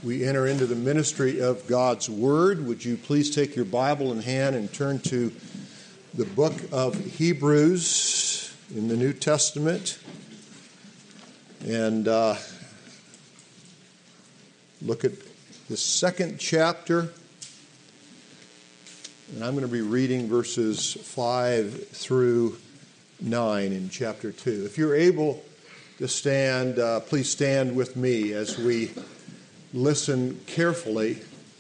we enter into the ministry of God's Word, would you please take your Bible in hand and turn to the book of Hebrews in the New Testament and look at the second chapter. And I'm going to be reading verses 5 through 9 in chapter 2. If you're able to stand, please stand with me as we listen carefully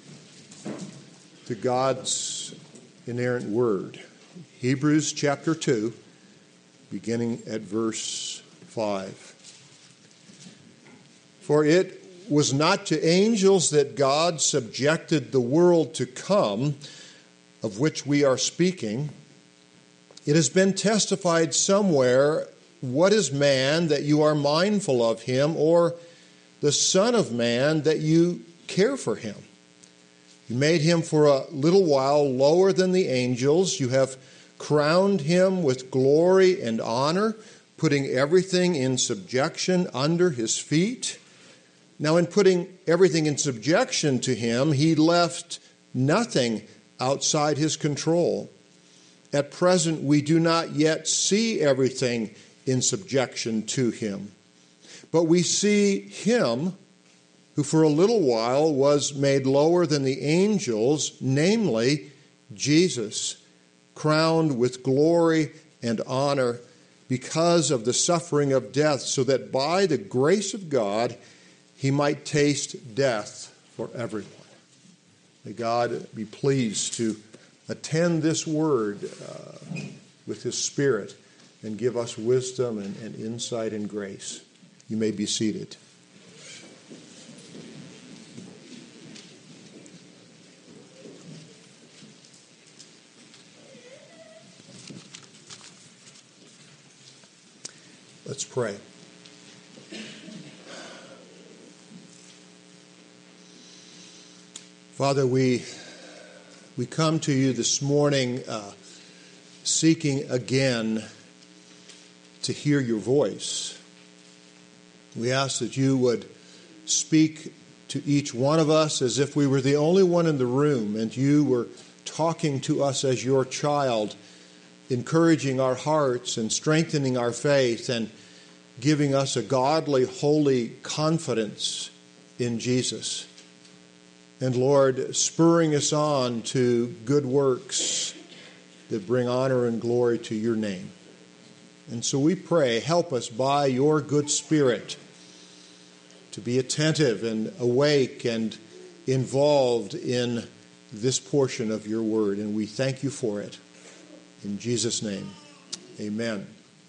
to God's inerrant word. Hebrews chapter 2, beginning at verse 5. For it was not to angels that God subjected the world to come, of which we are speaking. It has been testified somewhere, what is man that you are mindful of him, or the Son of Man that you care for him? You made him for a little while lower than the angels. You have crowned him with glory and honor, putting everything in subjection under his feet. Now, in putting everything in subjection to him, he left nothing outside his control. At present, we do not yet see everything in subjection to him. But we see him who for a little while was made lower than the angels, namely Jesus, crowned with glory and honor because of the suffering of death, so that by the grace of God he might taste death for everyone. May God be pleased to attend this word with his Spirit and give us wisdom and insight and grace. You may be seated. Let's pray. Father, we come to you this morning seeking again to hear your voice. We ask that you would speak to each one of us as if we were the only one in the room and you were talking to us as your child, encouraging our hearts and strengthening our faith and giving us a godly, holy confidence in Jesus. And Lord, spurring us on to good works that bring honor and glory to your name. And so we pray, help us by your good Spirit to be attentive and awake and involved in this portion of your word. And we thank you for it. In Jesus' name, amen.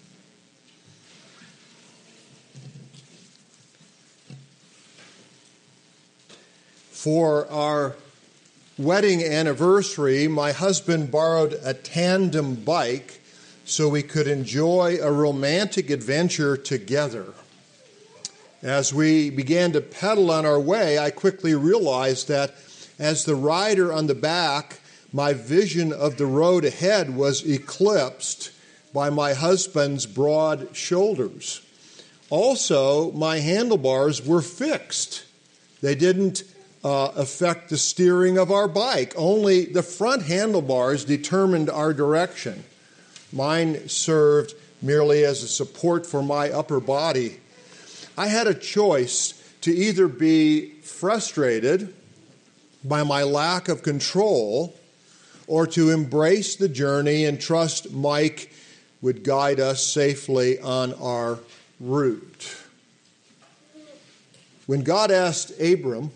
For our wedding anniversary, my husband borrowed a tandem bike so we could enjoy a romantic adventure together. As we began to pedal on our way, I quickly realized that as the rider on the back, my vision of the road ahead was eclipsed by my husband's broad shoulders. Also, my handlebars were fixed. They didn't affect the steering of our bike. Only the front handlebars determined our direction. Mine served merely as a support for my upper body. I had a choice to either be frustrated by my lack of control or to embrace the journey and trust Mike would guide us safely on our route. When God asked Abram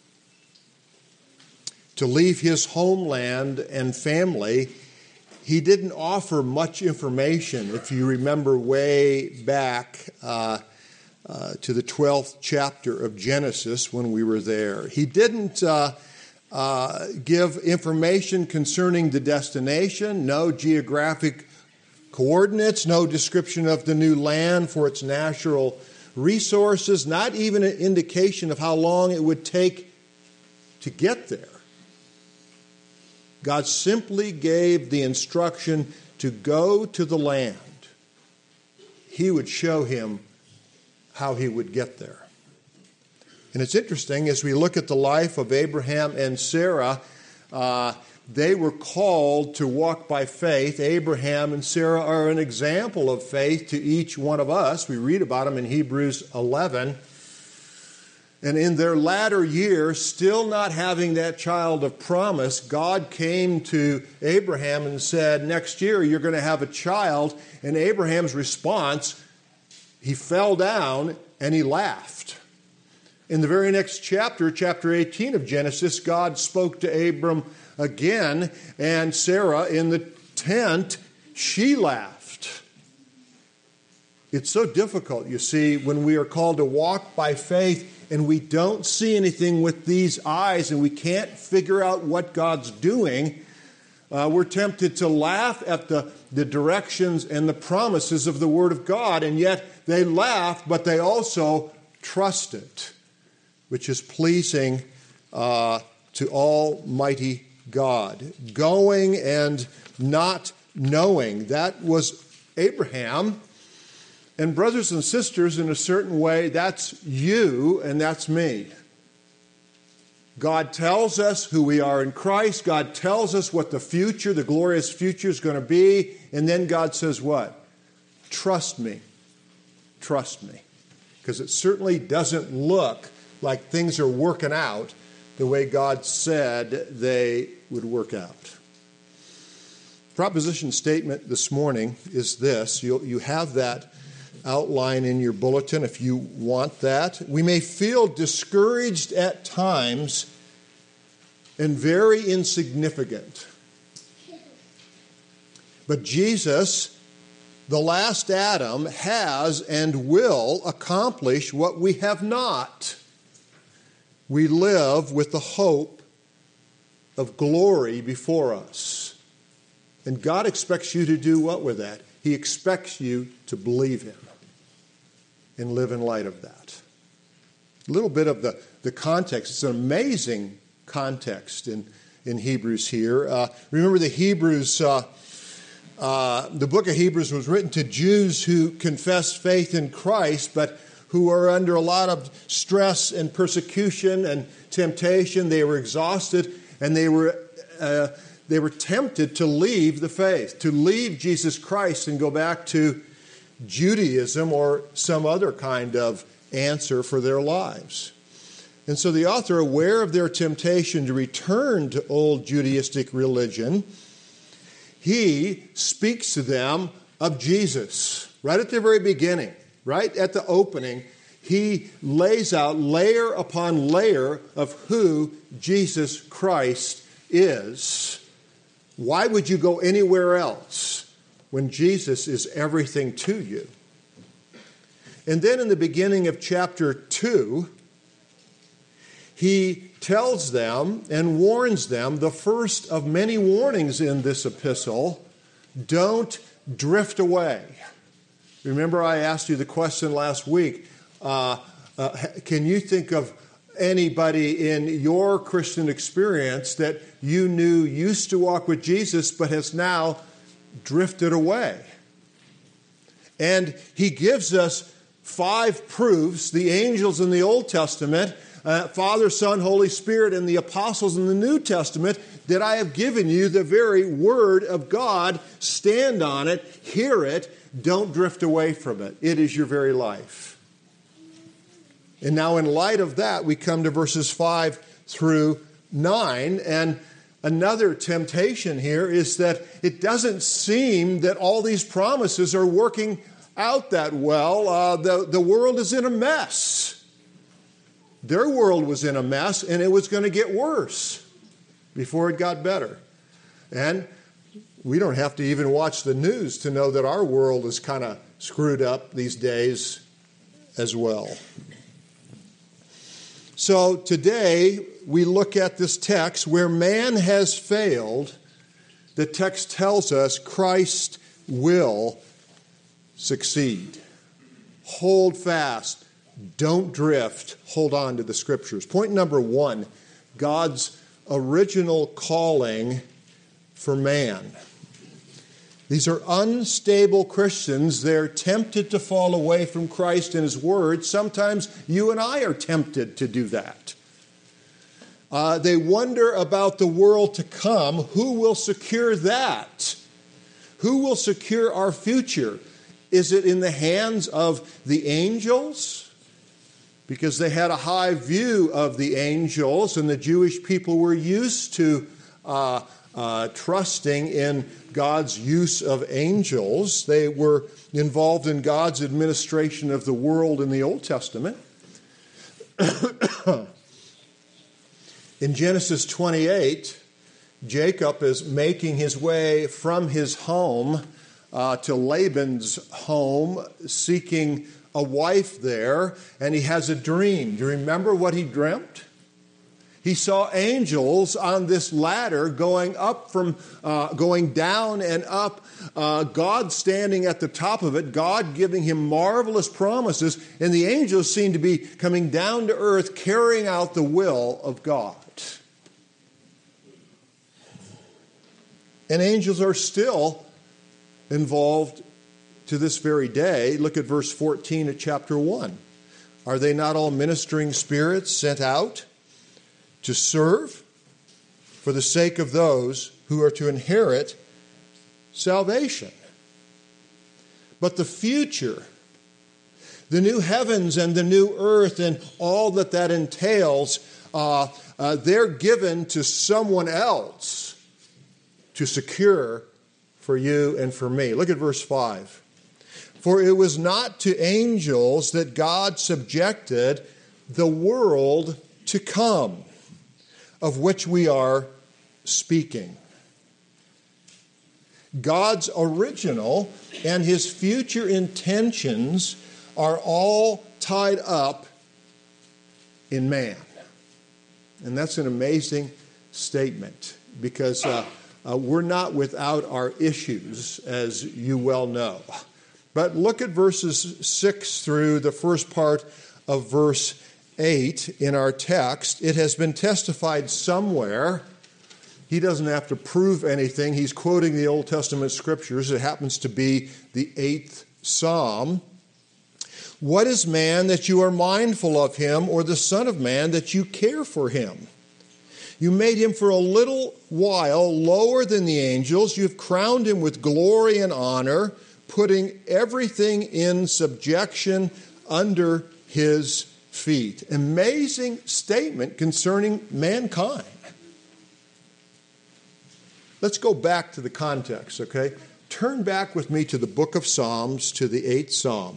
to leave his homeland and family, he didn't offer much information. If you remember way back to the 12th chapter of Genesis when we were there, he didn't give information concerning the destination, no geographic coordinates, no description of the new land for its natural resources, not even an indication of how long it would take to get there. God simply gave the instruction to go to the land. He would show him how he would get there. And it's interesting, as we look at the life of Abraham and Sarah, they were called to walk by faith. Abraham and Sarah are an example of faith to each one of us. We read about them in Hebrews 11. And in their latter years, still not having that child of promise, God came to Abraham and said, next year you're going to have a child. And Abraham's response, he fell down and he laughed. In the very next chapter, chapter 18 of Genesis, God spoke to Abram again, and Sarah in the tent, she laughed. It's so difficult, you see, when we are called to walk by faith and we don't see anything with these eyes and we can't figure out what God's doing. We're tempted to laugh at the directions and the promises of the Word of God, and yet they laugh, but they also trust it, which is pleasing to Almighty God. Going and not knowing, that was Abraham. And brothers and sisters, in a certain way, that's you and that's me. God tells us who we are in Christ. God tells us what the future, the glorious future is going to be. And then God says what? Trust me. Trust me. Because it certainly doesn't look like things are working out the way God said they would work out. Proposition statement this morning is this. You have that outline in your bulletin if you want that. We may feel discouraged at times and very insignificant. But Jesus, the last Adam, has and will accomplish what we have not. We live with the hope of glory before us. And God expects you to do what with that? He expects you to believe Him and live in light of that. A little bit of the context. It's an amazing context in Hebrews here. Remember the Hebrews, the book of Hebrews was written to Jews who confessed faith in Christ, but who are under a lot of stress and persecution and temptation. They were exhausted, and they were tempted to leave the faith, to leave Jesus Christ and go back to Judaism or some other kind of answer for their lives. And so the author, aware of their temptation to return to old Judaistic religion, he speaks to them of Jesus. Right at the very beginning, right at the opening, he lays out layer upon layer of who Jesus Christ is. Why would you go anywhere else when Jesus is everything to you? And then in the beginning of chapter 2, he tells them and warns them, the first of many warnings in this epistle, don't drift away. Remember I asked you the question last week, can you think of anybody in your Christian experience that you knew used to walk with Jesus but has now drifted away? And he gives us 5 proofs, the angels in the Old Testament, Father, Son, Holy Spirit, and the apostles in the New Testament, that I have given you the very word of God. Stand on it, hear it, don't drift away from it. It is your very life. And now in light of that, we come to verses 5 through 9, and another temptation here is that it doesn't seem that all these promises are working out that well. The world is in a mess. Their world was in a mess, and it was going to get worse before it got better. And we don't have to even watch the news to know that our world is kind of screwed up these days as well. So today we look at this text where man has failed. The text tells us Christ will succeed. Hold fast. Don't drift. Hold on to the Scriptures. Point number 1, God's original calling for man. These are unstable Christians. They're tempted to fall away from Christ and His Word. Sometimes you and I are tempted to do that. They wonder about the world to come. Who will secure that? Who will secure our future? Is it in the hands of the angels? Because they had a high view of the angels, and the Jewish people were used to trusting in God's use of angels. They were involved in God's administration of the world in the Old Testament. In Genesis 28, Jacob is making his way from his home to Laban's home, seeking a wife there, and he has a dream. Do you remember what he dreamt? He saw angels on this ladder going down and up, God standing at the top of it, God giving him marvelous promises, and the angels seemed to be coming down to earth, carrying out the will of God. And angels are still involved to this very day. Look at verse 14 of chapter 1. Are they not all ministering spirits sent out to serve for the sake of those who are to inherit salvation? But the future, the new heavens and the new earth and all that entails, they're given to someone else to secure for you and for me. Look at verse 5. For it was not to angels that God subjected the world to come, of which we are speaking. God's original and His future intentions are all tied up in man. And that's an amazing statement, because we're not without our issues, as you well know. But look at verses 6 through the first part of verse 8 in our text. It has been testified somewhere. He doesn't have to prove anything. He's quoting the Old Testament scriptures. It happens to be the 8th Psalm. What is man that you are mindful of him, or the Son of Man that you care for him? You made him for a little while lower than the angels. You have crowned him with glory and honor, putting everything in subjection under his feet. Amazing statement concerning mankind. Let's go back to the context, okay? Turn back with me to the book of Psalms, to the 8th Psalm.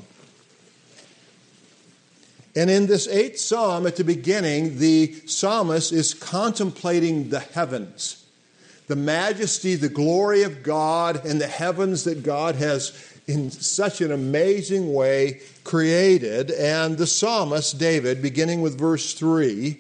And in this 8th Psalm, at the beginning, the psalmist is contemplating the heavens, the majesty, the glory of God, and the heavens that God has in such an amazing way created. And the psalmist, David, beginning with verse 3,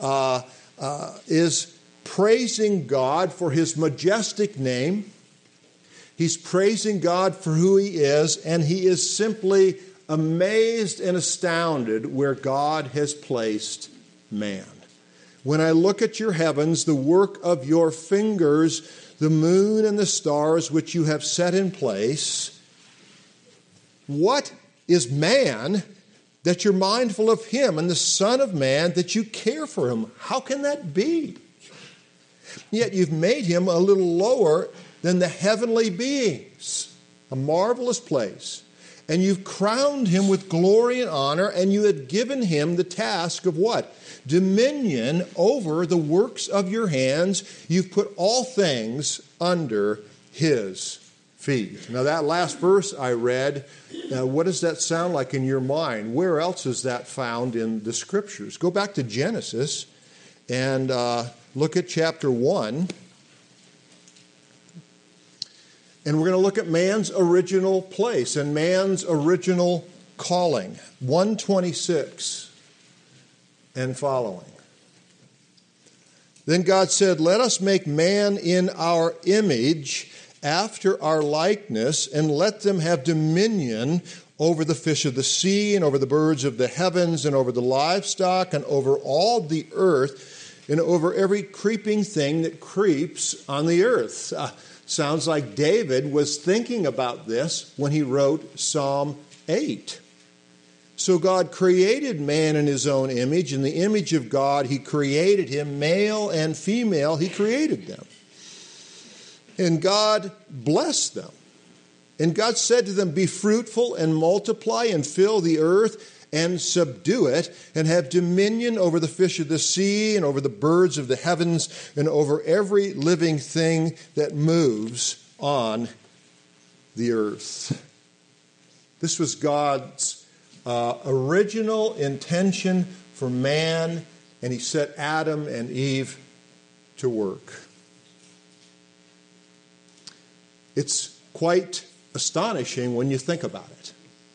is praising God for His majestic name. He's praising God for who He is, and he is simply amazed and astounded where God has placed man. When I look at your heavens, the work of your fingers, the moon and the stars which you have set in place, what is man that you're mindful of him, and the Son of Man that you care for him? How can that be? Yet you've made him a little lower than the heavenly beings, a marvelous place. And you've crowned him with glory and honor, and you had given him the task of what? Dominion over the works of your hands. You've put all things under his feet. Now that last verse I read, what does that sound like in your mind? Where else is that found in the scriptures? Go back to Genesis and look at chapter 1. And we're going to look at man's original place and man's original calling. 1:26 and following. Then God said, "Let us make man in our image, after our likeness, and let them have dominion over the fish of the sea, and over the birds of the heavens, and over the livestock, and over all the earth, and over every creeping thing that creeps on the earth." Sounds like David was thinking about this when he wrote Psalm 8. So God created man in his own image. In the image of God, he created him, male and female, he created them. And God blessed them. And God said to them, be fruitful and multiply and fill the earth and subdue it and have dominion over the fish of the sea and over the birds of the heavens and over every living thing that moves on the earth. This was God's original intention for man, and he set Adam and Eve to work. It's quite astonishing when you think about it,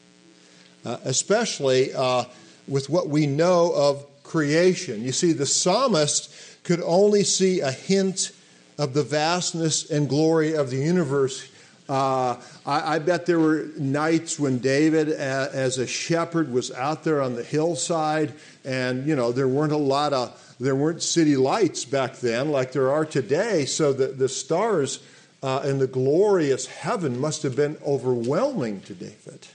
especially with what we know of creation. You see, the psalmist could only see a hint of the vastness and glory of the universe. I bet there were nights when David, as a shepherd, was out there on the hillside, and there weren't city lights back then like there are today. So the stars and the glorious heaven must have been overwhelming to David.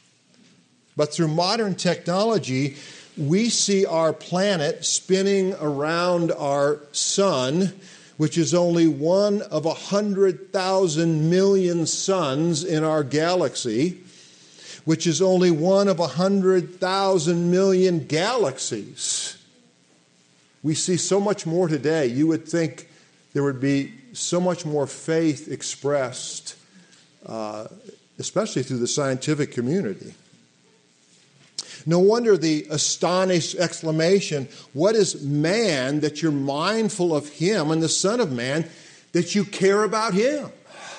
But through modern technology, we see our planet spinning around our sun, which is only one of 100,000 million suns in our galaxy, which is only one of 100,000 million galaxies. We see so much more today. You would think there would be so much more faith expressed, especially through the scientific community. No wonder the astonished exclamation, what is man that you're mindful of him, and the Son of Man that you care about him?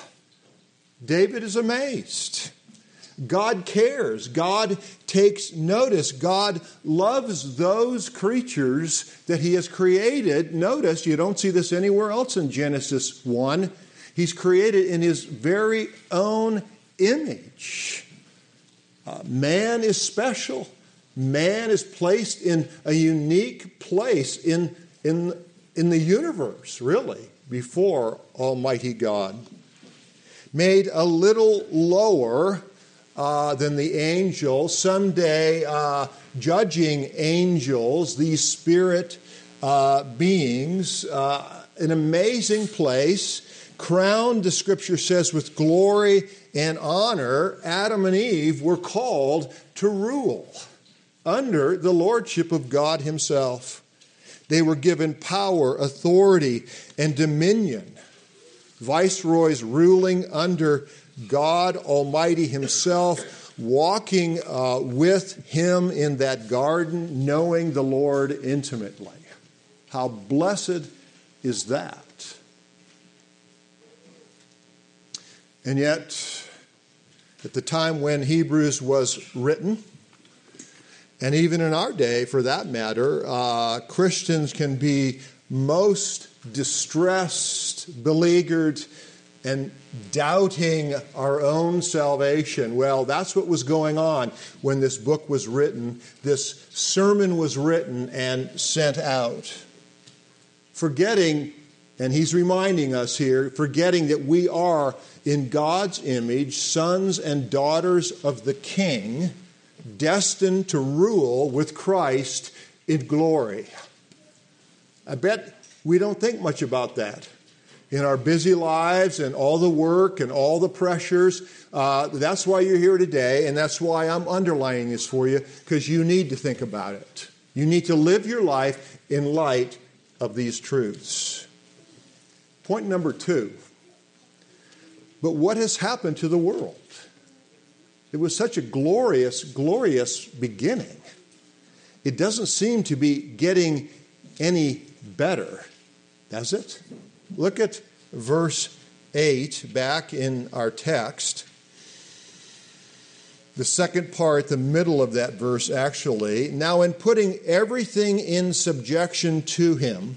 David is amazed. God cares. God takes notice. God loves those creatures that he has created. Notice, you don't see this anywhere else in Genesis 1. He's created in his very own image. Man is special. Man is placed in a unique place in the universe, really, before Almighty God. Made a little lower than the angels, someday judging angels, these spirit beings, an amazing place, crowned, the scripture says, with glory and honor. Adam and Eve were called to rule under the lordship of God himself. They were given power, authority, and dominion. Viceroys ruling under God Almighty himself, walking with him in that garden, knowing the Lord intimately. How blessed is that? And yet, at the time when Hebrews was written, and even in our day, for that matter, Christians can be most distressed, beleaguered, and doubting our own salvation. Well, that's what was going on when this book was written, this sermon was written and sent out. Forgetting, and he's reminding us here, forgetting that we are in God's image, sons and daughters of the King, destined to rule with Christ in glory. I bet we don't think much about that in our busy lives and all the work and all the pressures. That's why you're here today, and that's why I'm underlining this for you, because you need to think about it. You need to live your life in light of these truths. Point number 2. But what has happened to the world? It was such a glorious, glorious beginning. It doesn't seem to be getting any better, does it? Look at verse 8 back in our text. The second part, the middle of that verse actually. Now in putting everything in subjection to him,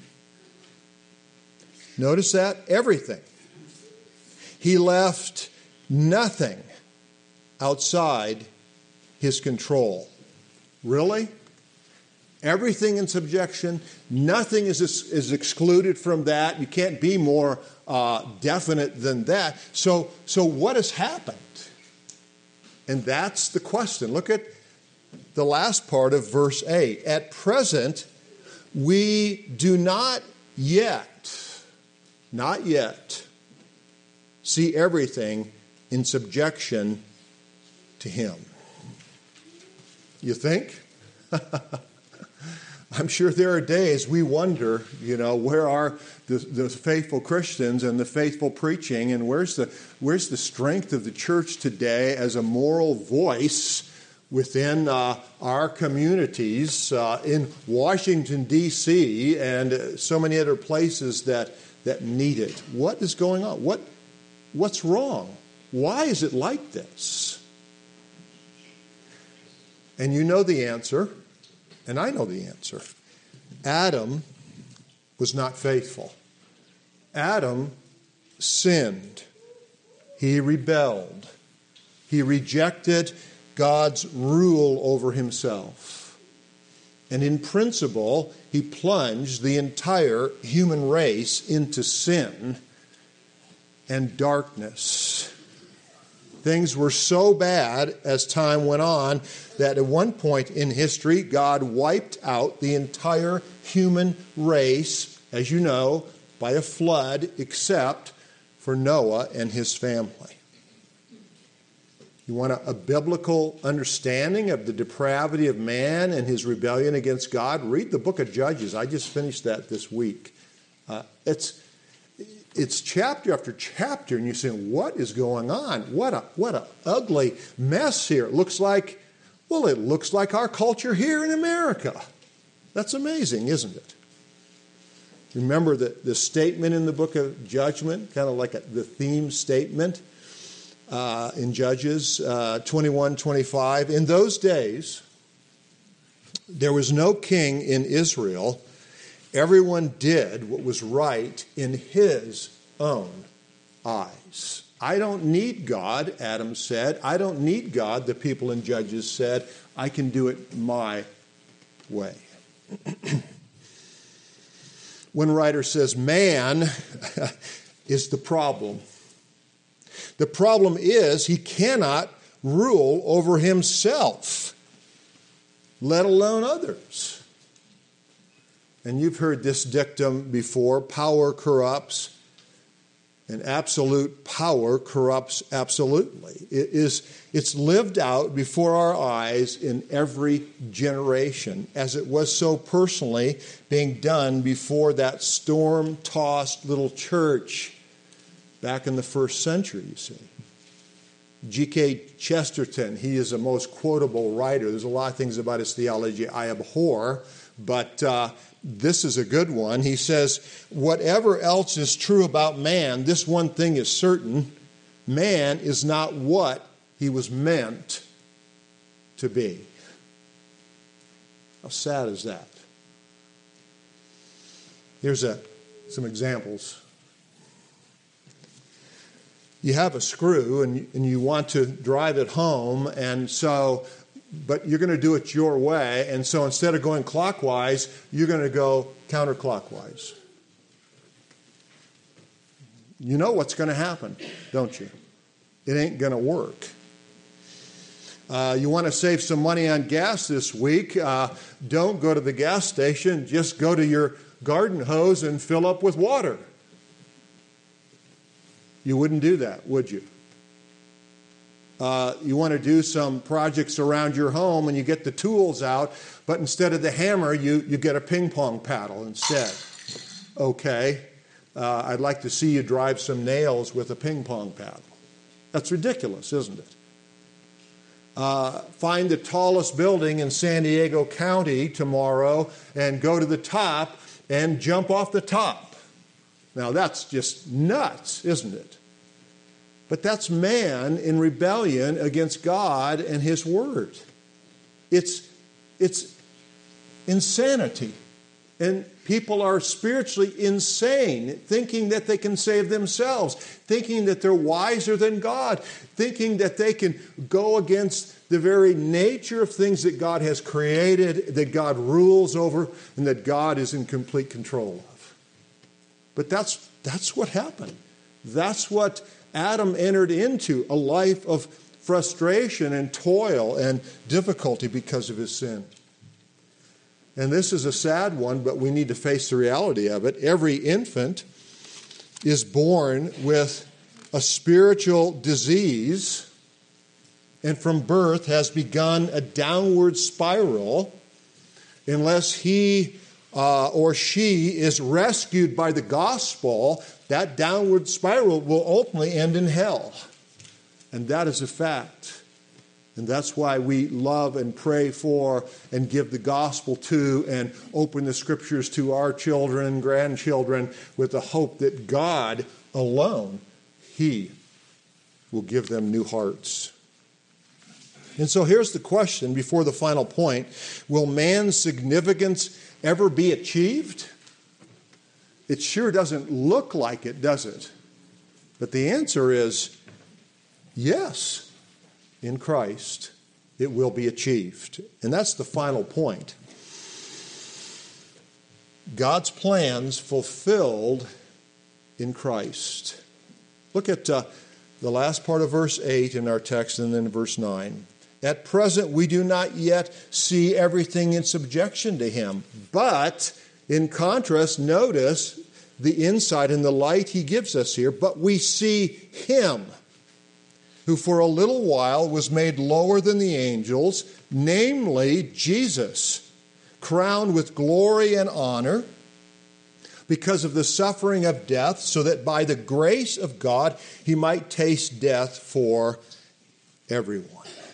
notice that? Everything. He left nothing outside his control. Really? Everything in subjection. Nothing is excluded from that. You can't be more definite than that. So what has happened? And that's the question. Look at the last part of verse 8. At present, we do not yet, see everything in subjection to him. You think? I'm sure there are days we wonder, where are the faithful Christians and the faithful preaching, and where's the strength of the church today as a moral voice within our communities in Washington, D.C., and so many other places that need it. What is going on? What's wrong? Why is it like this? And you know the answer, and I know the answer. Adam was not faithful. Adam sinned. He rebelled. He rejected God's rule over himself. And in principle, he plunged the entire human race into sin and darkness. Things were so bad as time went on that at one point in history, God wiped out the entire human race, as you know, by a flood, except for Noah and his family. You want a biblical understanding of the depravity of man and his rebellion against God? Read the book of Judges. I just finished that this week. It's chapter after chapter, and you're saying, what is going on? What a ugly mess here. It looks like our culture here in America. That's amazing, isn't it? Remember the statement in the book of Judgment, kind of like the theme statement in Judges 21:25. In those days, there was no king in Israel. Everyone did what was right in his own eyes. I don't need God, Adam said. I don't need God, the people in Judges said. I can do it my way. One writer says, man is the problem. The problem is he cannot rule over himself, let alone others. And you've heard this dictum before: power corrupts, and absolute power corrupts absolutely. It's lived out before our eyes in every generation, as it was so personally being done before that storm-tossed little church back in the first century, you see. G.K. Chesterton, he is a most quotable writer. There's a lot of things about his theology I abhor, but this is a good one. He says, whatever else is true about man, this one thing is certain: man is not what he was meant to be. How sad is that? Here's some examples. You have a screw and you want to drive it home, but you're going to do it your way, and so instead of going clockwise, you're going to go counterclockwise. You know what's going to happen, don't you? It ain't going to work. You want to save some money on gas this week, don't go to the gas station, just go to your garden hose and fill up with water. You wouldn't do that, would you? You want to do some projects around your home and you get the tools out, but instead of the hammer, you get a ping pong paddle instead. Okay, I'd like to see you drive some nails with a ping pong paddle. That's ridiculous, isn't it? Find the tallest building in San Diego County tomorrow and go to the top and jump off the top. Now that's just nuts, isn't it? But that's man in rebellion against God and His Word. It's insanity. And People are spiritually insane, thinking that they can save themselves, thinking that they're wiser than God, thinking that they can go against the very nature of things that God has created, that God rules over, and that God is in complete control of. But that's what happened. That's what Adam entered into, a life of frustration and toil and difficulty because of his sin. And this is a sad one, but we need to face the reality of it. Every infant is born with a spiritual disease, and from birth has begun a downward spiral unless he or she is rescued by the gospel. That downward spiral will ultimately end in hell. And that is a fact. And that's why we love and pray for and give the gospel to and open the scriptures to our children and grandchildren with the hope that God alone, He will give them new hearts. And so here's the question before the final point. Will man's significance ever be achieved? It sure doesn't look like it, does it? But the answer is yes. In Christ, it will be achieved. And that's the final point. God's plans fulfilled in Christ. Look at the last part of verse 8 in our text and then verse 9. At present, we do not yet see everything in subjection to Him. But, in contrast, notice the insight and the light He gives us here. But we see Him, who for a little while was made lower than the angels, namely Jesus, crowned with glory and honor because of the suffering of death, so that by the grace of God He might taste death for everyone.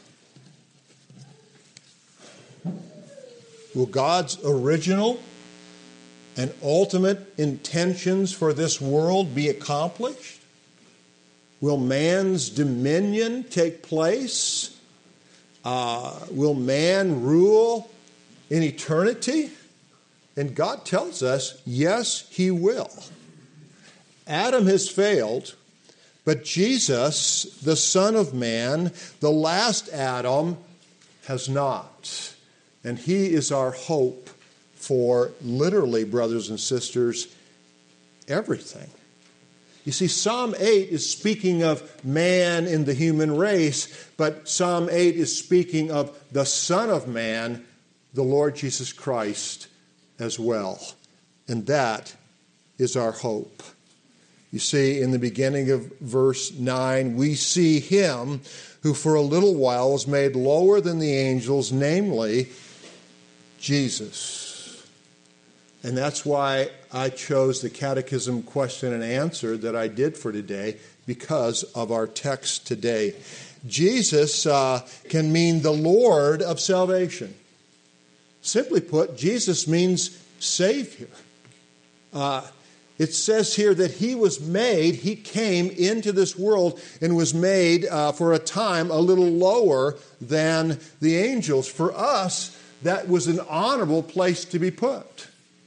Will God's original and ultimate intentions for this world be accomplished? Will man's dominion take place? Will man rule in eternity? And God tells us, yes, He will. Adam has failed, but Jesus, the Son of Man, the last Adam, has not. And He is our hope for literally, brothers and sisters, everything. You see, Psalm 8 is speaking of man in the human race, but Psalm 8 is speaking of the Son of Man, the Lord Jesus Christ, as well. And that is our hope. You see, in the beginning of verse 9, we see Him who for a little while was made lower than the angels, namely Jesus. And that's why I chose the catechism question and answer that I did for today, because of our text today. Jesus can mean the Lord of salvation. Simply put, Jesus means Savior. It says here that He came into this world and was made for a time a little lower than the angels. For us, that was an honorable place to be put.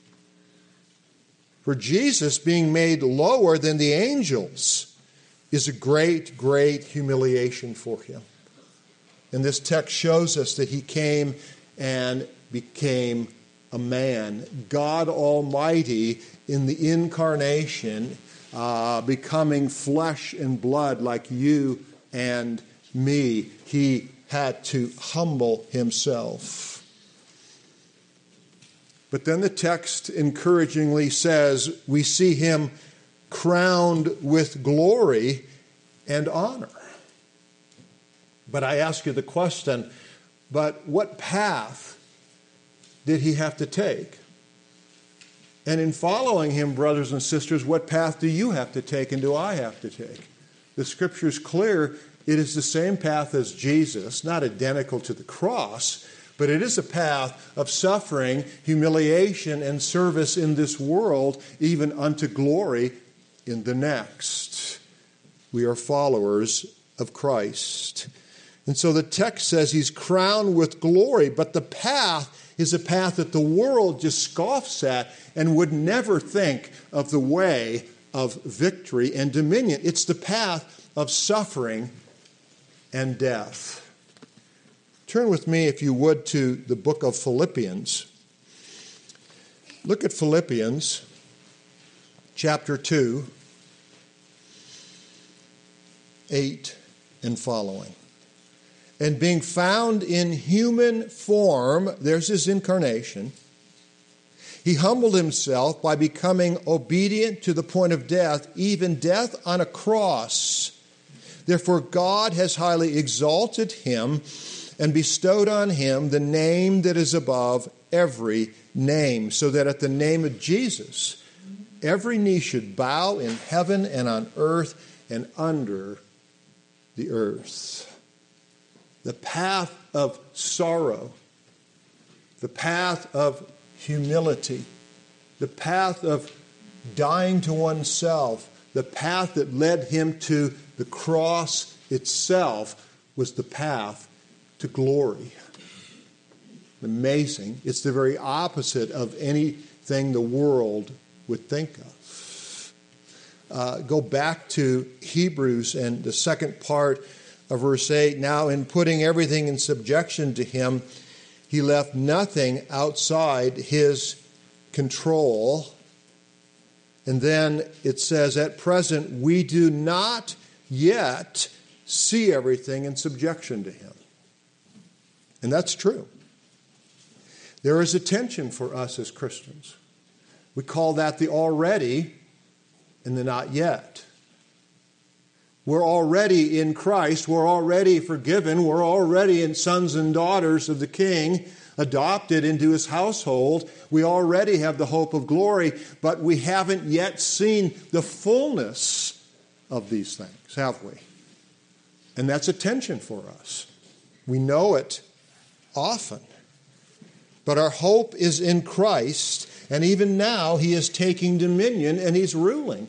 For Jesus being made lower than the angels is a great, great humiliation for Him. And this text shows us that He came and became a man, God Almighty in the incarnation, becoming flesh and blood like you and me. He had to humble Himself. But then the text encouragingly says we see Him crowned with glory and honor. But I ask you the question, but what path did He have to take? And in following Him, brothers and sisters, what path do you have to take and do I have to take? The Scripture is clear. It is the same path as Jesus, not identical to the cross, but it is a path of suffering, humiliation, and service in this world, even unto glory in the next. We are followers of Christ. And so the text says he's crowned with glory, but the path is a path that the world just scoffs at and would never think of the way of victory and dominion. It's the path of suffering and death. Turn with me, if you would, to the book of Philippians. Look at Philippians chapter 2, 8 and following. And being found in human form, there's his incarnation, he humbled himself by becoming obedient to the point of death, even death on a cross. Therefore God has highly exalted him and bestowed on him the name that is above every name, so that at the name of Jesus, every knee should bow in heaven and on earth and under the earth. The path of sorrow, the path of humility, the path of dying to oneself, the path that led him to the cross itself was the path to glory. Amazing. It's the very opposite of anything the world would think of. Go back to Hebrews and the second part of verse 8. Now, in putting everything in subjection to him, he left nothing outside his control. And then it says, at present, we do not yet see everything in subjection to him. And that's true. There is a tension for us as Christians. We call that the already and the not yet. We're already in Christ. We're already forgiven. We're already in sons and daughters of the King, adopted into his household. We already have the hope of glory, but we haven't yet seen the fullness of these things, have we? And that's a tension for us. We know it often. But our hope is in Christ, and even now he is taking dominion and he's ruling.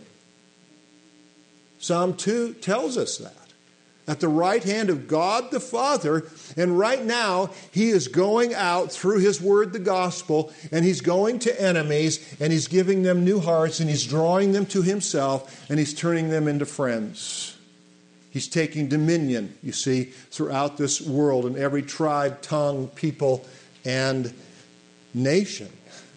Psalm 2 tells us that. At the right hand of God the Father, and right now he is going out through his word, the gospel, and he's going to enemies, and he's giving them new hearts, and he's drawing them to himself, and he's turning them into friends. He's taking dominion, you see, throughout this world, in every tribe, tongue, people, and nation.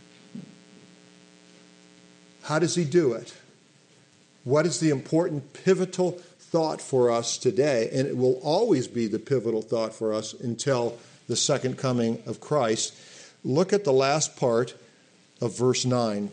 How does he do it? What is the important pivotal thought for us today? And it will always be the pivotal thought for us until the second coming of Christ. Look at the last part of verse 9.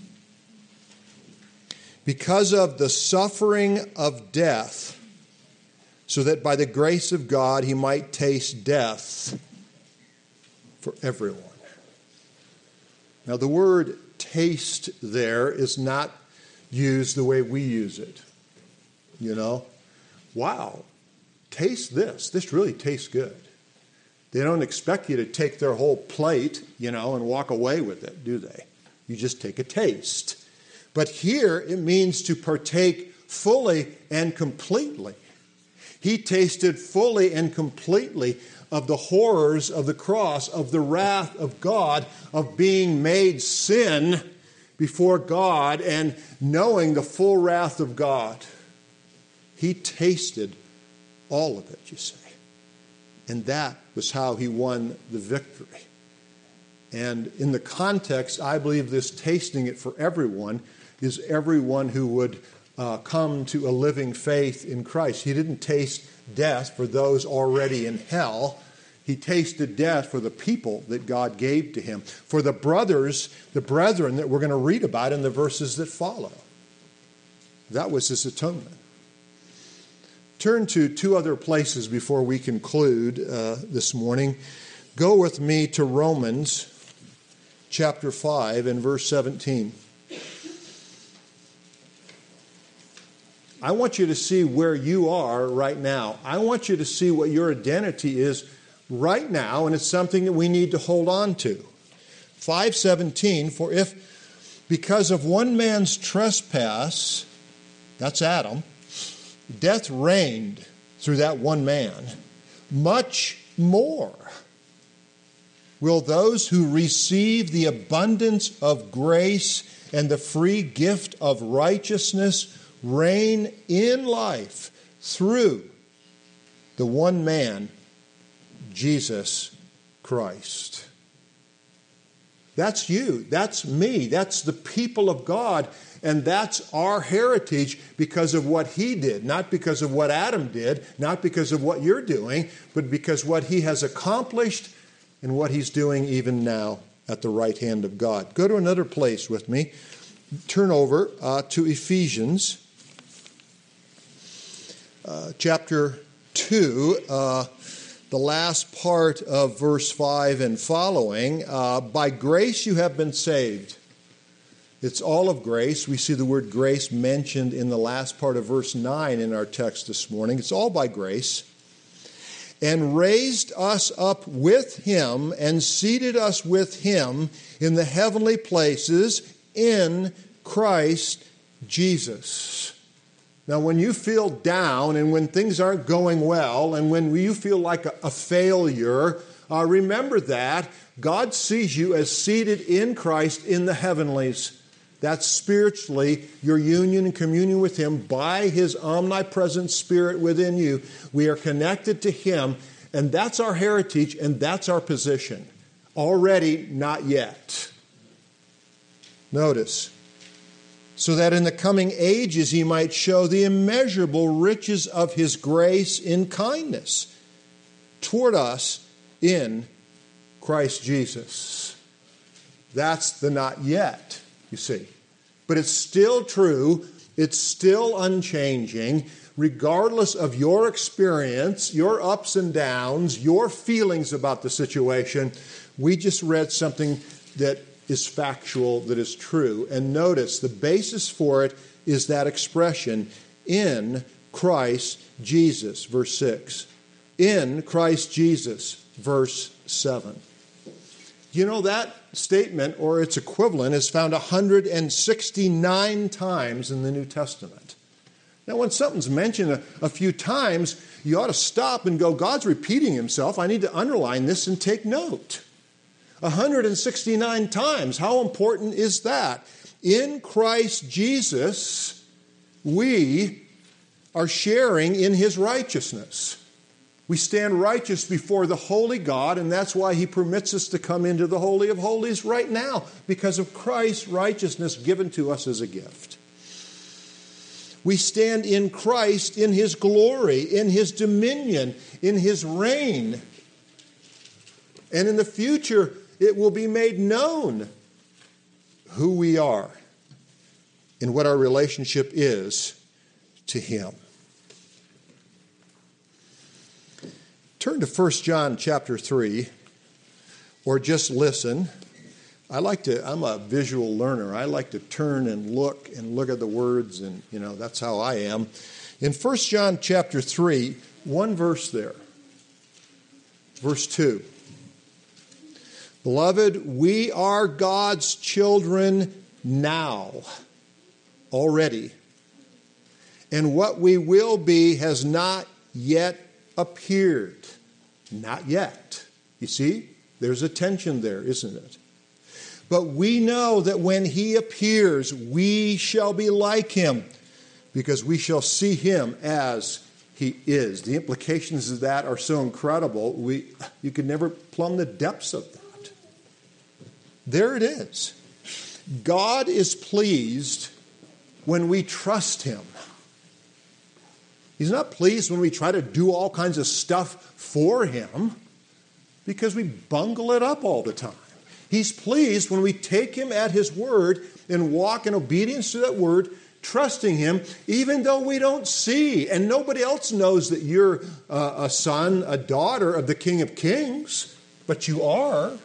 Because of the suffering of death, so that by the grace of God he might taste death for everyone. Now the word taste there is not used the way we use it. You know, wow, taste this. This really tastes good. They don't expect you to take their whole plate, and walk away with it, do they? You just take a taste. But here it means to partake fully and completely. He tasted fully and completely of the horrors of the cross, of the wrath of God, of being made sin before God and knowing the full wrath of God. He tasted all of it, you see. And that was how he won the victory. And in the context, I believe this tasting it for everyone is everyone who would come to a living faith in Christ. He didn't taste death for those already in hell. He tasted death for the people that God gave to him, for the brethren that we're going to read about in the verses that follow. That was his atonement. Turn to two other places before we conclude this morning. Go with me to Romans chapter 5 and verse 17. I want you to see where you are right now. I want you to see what your identity is right now, and it's something that we need to hold on to. 5:17, for if because of one man's trespass, that's Adam, death reigned through that one man, much more will those who receive the abundance of grace and the free gift of righteousness reign in life through the one man, Jesus Christ. That's you. That's me. That's the people of God. And that's our heritage because of what he did. Not because of what Adam did. Not because of what you're doing. But because what he has accomplished and what he's doing even now at the right hand of God. Go to another place with me. Turn over to Ephesians chapter 2. The last part of verse 5 and following. By grace you have been saved. It's all of grace. We see the word grace mentioned in the last part of verse 9 in our text this morning. It's all by grace. And raised us up with him and seated us with him in the heavenly places in Christ Jesus. Now, when you feel down and when things aren't going well and when you feel like a failure, remember that God sees you as seated in Christ in the heavenlies. That's spiritually your union and communion with him by his omnipresent Spirit within you. We are connected to him, and that's our heritage and that's our position. Already, not yet. Notice. So that in the coming ages he might show the immeasurable riches of his grace in kindness toward us in Christ Jesus. That's the not yet, you see. But it's still true, it's still unchanging, regardless of your experience, your ups and downs, your feelings about the situation. We just read something that is factual, that is true. And notice, the basis for it is that expression, in Christ Jesus, verse 6. In Christ Jesus, verse 7. You know, that statement, or its equivalent, is found 169 times in the New Testament. Now, when something's mentioned a few times, you ought to stop and go, God's repeating himself. I need to underline this and take note. 169 times. How important is that? In Christ Jesus, we are sharing in his righteousness. We stand righteous before the holy God, and that's why he permits us to come into the Holy of Holies right now, because of Christ's righteousness given to us as a gift. We stand in Christ, in his glory, in his dominion, in his reign. And in the future, it will be made known who we are and what our relationship is to him. Turn to 1 John chapter 3, or just listen. I'm a visual learner. I like to turn and look at the words, and that's how I am. In 1 John chapter 3, one verse there, verse 2. Beloved, we are God's children now, already. And what we will be has not yet appeared. Not yet. You see, there's a tension there, isn't it? But we know that when he appears, we shall be like him, because we shall see him as he is. The implications of that are so incredible, you could never plumb the depths of that. There it is. God is pleased when we trust him. He's not pleased when we try to do all kinds of stuff for him, because we bungle it up all the time. He's pleased when we take him at his word and walk in obedience to that word, trusting him, even though we don't see. And nobody else knows that you're a son, a daughter of the King of Kings, but you are.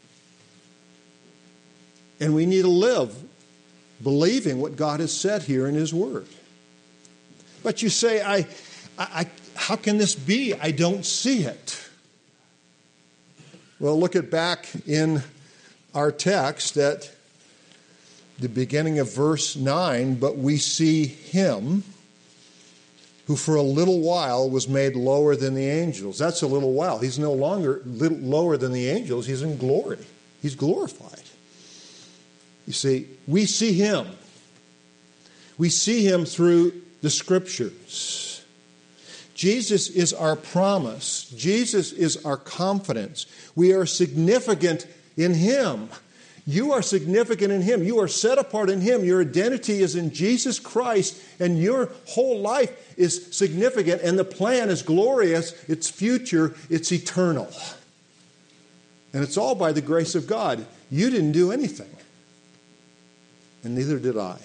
And we need to live believing what God has said here in his word. But you say, how can this be? I don't see it. Well, look at back in our text at the beginning of verse 9. But we see him who for a little while was made lower than the angels. That's a little while. He's no longer lower than the angels. He's in glory. He's glorified. You see, we see him. We see him through the Scriptures. Jesus is our promise. Jesus is our confidence. We are significant in him. You are significant in him. You are set apart in him. Your identity is in Jesus Christ, and your whole life is significant, and the plan is glorious. It's future. It's eternal. And it's all by the grace of God. You didn't do anything, and neither did I.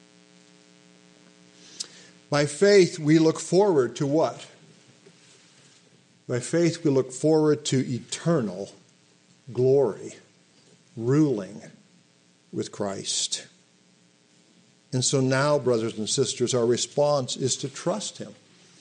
By faith, we look forward to what? By faith, we look forward to eternal glory, ruling with Christ. And so now, brothers and sisters, our response is to trust him.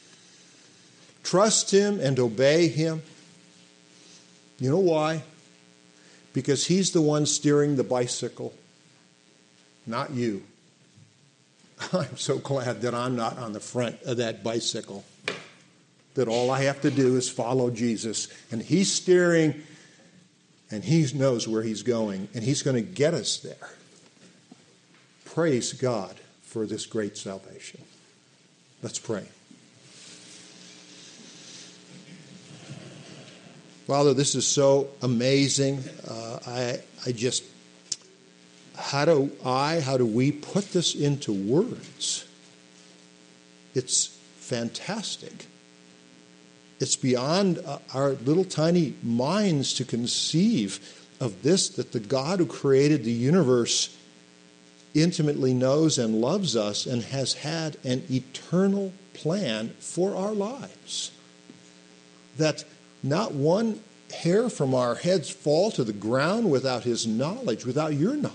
Trust him and obey him. You know why? Because he's the one steering the bicycle, not you. I'm so glad that I'm not on the front of that bicycle, that all I have to do is follow Jesus, and he's steering, and he knows where he's going, and he's going to get us there. Praise God for this great salvation. Let's pray. Father, this is so amazing. How do we put this into words? It's fantastic. It's beyond our little tiny minds to conceive of this, that the God who created the universe intimately knows and loves us and has had an eternal plan for our lives. That not one hair from our heads fall to the ground without his knowledge, without your knowledge.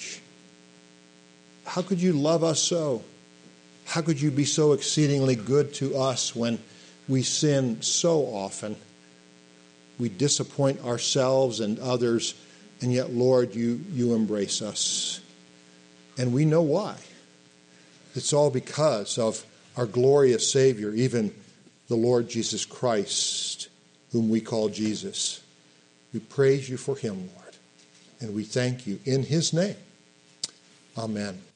How could you love us so? How could you be so exceedingly good to us when we sin so often? We disappoint ourselves and others, and yet, Lord, you embrace us. And we know why. It's all because of our glorious Savior, even the Lord Jesus Christ, whom we call Jesus. We praise you for him, Lord, and we thank you in his name. Amen.